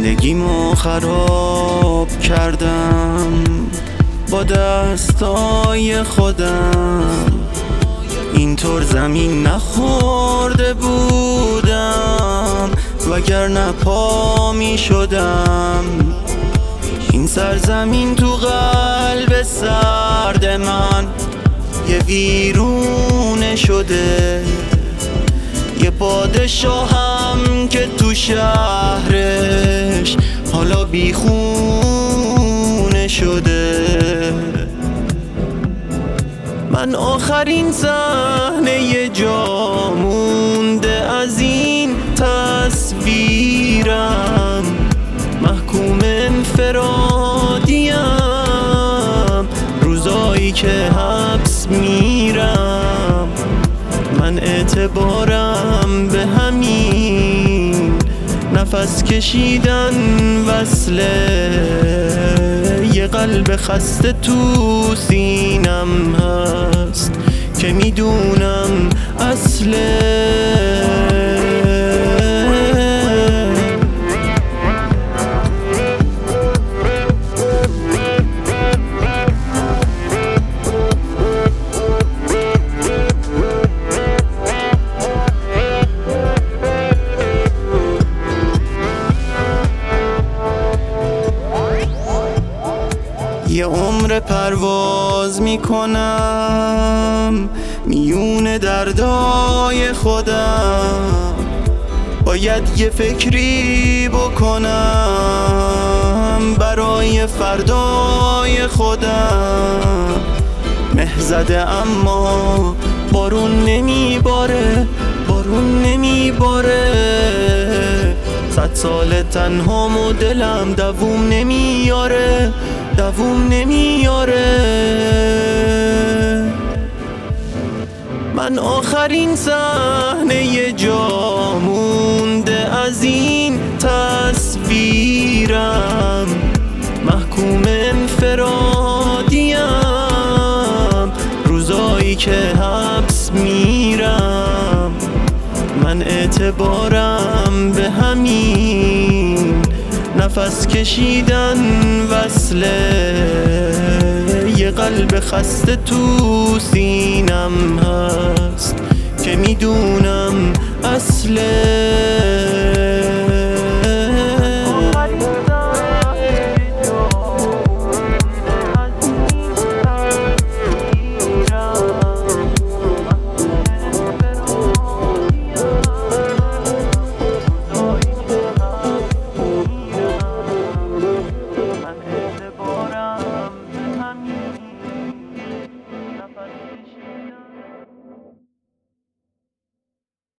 زندگیمو خراب کردم با دستای خودم. اینطور زمین نخورده بودم وگرنه پا می شدم. این سرزمین تو قلب سرد من یه ویرونه شده، یه پادشاهم که تو شهرش حالا بیخونه شده. من آخرین صحنه جا مونده از این تصویرم، محکوم انفرادیم، روزایی که حبس میرم. من اعتبارم به همین نفس کشیدن وصله، یه قلب خسته تو سینم هست که میدونم اصله. یه عمر پرواز میکنم میون دردای خودم، باید یه فکری بکنم برای فردای خودم. مه زده اما بارون نمیباره، بارون نمیباره. 100 سال تنهام و دلم دووم نمیاره، دووم نمیاره. من آخرین صحنه جا مونده از این تصویرم، محکوم انفرادیم، روزایی که حبس میرم. من اعتبارم به همین نفس کشیدن وصله، یه قلب خسته تو سینم هست که میدونم اصله.